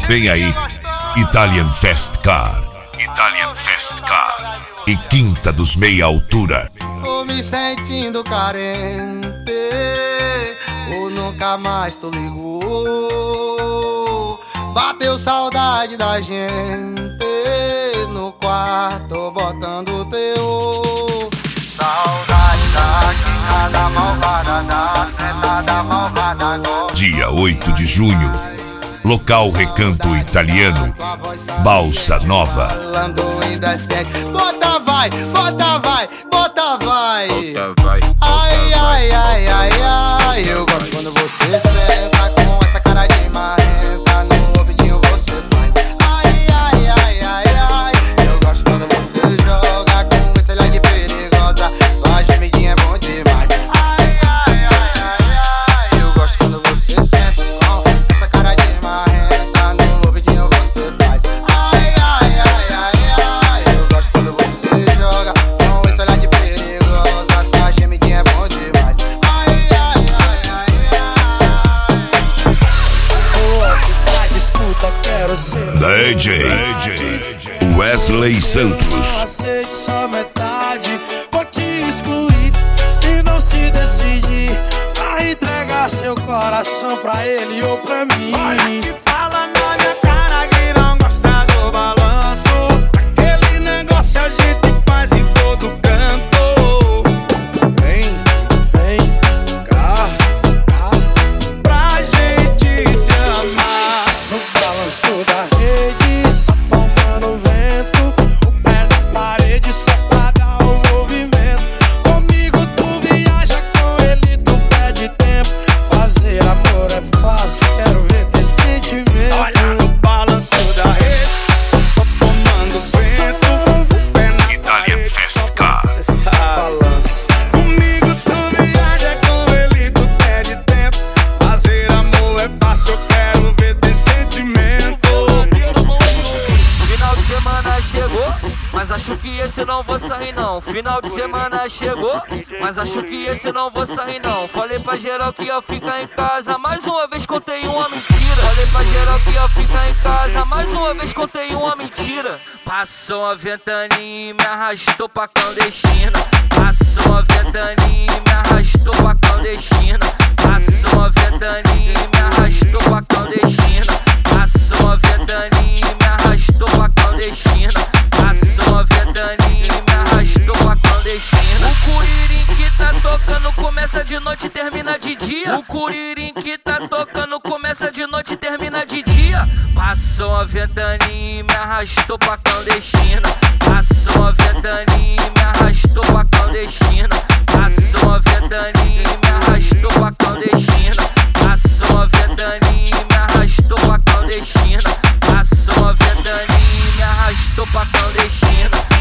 Vem aí, Italian Fast Car. Italian Fast Car. E Quinta dos Meia Altura. Tô me sentindo carente, ou nunca mais tu ligou. Bateu saudade da gente no quarto botando teu. Saudade da quinta malvada, da sentada malvada. Dia 8 de junho, local Recanto Italiano, Balsa Nova. Falando indecente, bota vai, bota vai, bota vai. Ai, ai, ai, ai, ai. Eu gosto quando você senta com essa cara de marrenta. No ouvidinho você faz. Ai, ai, ai, ai, ai. Eu gosto quando você joga com esse olhar de perigosa. Tua gemidinha é bom demais. Ai, ai, ai, ai, ai. Eu gosto quando você senta com essa cara de marrenta. No ouvidinho você faz. Ai, ai, ai, ai, ai. Eu gosto quando você joga com esse olhar de perigosa. Tua gemidinha é bom demais. Ai, ai, ai, ai, ai. Pra disputa quero ser DJ Wesley Santos. aceite só metade, vou te excluir se não se decidir. Vai entregar seu coração pra ele ou pra mim. Olha que fala na minha cara que não gosta do balanço. Aquele negócio a gente faz em todo canto. Vem, vem cá, cá, pra gente se amar. No balanço da rede, só tomando vento. O pé na parede só pra dar o movimento. Comigo tu viaja, com ele tu perde tempo. Fazer amor é fácil, quero ver ter sentimento. Olha no balanço da rede, só tomando vento. O pé na Italian Fast Car. cê sabe. Balança. Comigo tu viaja, com ele tu perde tempo. Fazer amor é fácil, eu quero ver ter sentimento. Final de semana chegou, mas acho que esse não vou sair não. Final de semana chegou, mas acho que esse não vou sair não. Falei pra geral que ia ficar em casa, mais uma vez contei uma mentira. Falei pra geral que ia ficar em casa, mais uma vez contei uma mentira. Passou uma ventaninha e me arrastou pra clandestina. Passou uma ventaninha e me arrastou pra clandestina. Passou uma ventaninha e me arrastou pra clandestina. Passou uma ventaninha e me arrastou pra clandestina. Passou uma ventaninha e me arrastou pra clandestina. O curirim que tá tocando começa de noite e termina de dia. O curirim que tá tocando começa de noite e termina de dia. Passou uma ventaninha e me arrastou pra clandestina. Passou uma ventaninha e me arrastou pra clandestina. Passou uma ventaninha e me arrastou pra clandestina. Passou uma ventaninha e me arrastou pra clandestina. Passou uma ventaninha e me arrastou pra clandestina.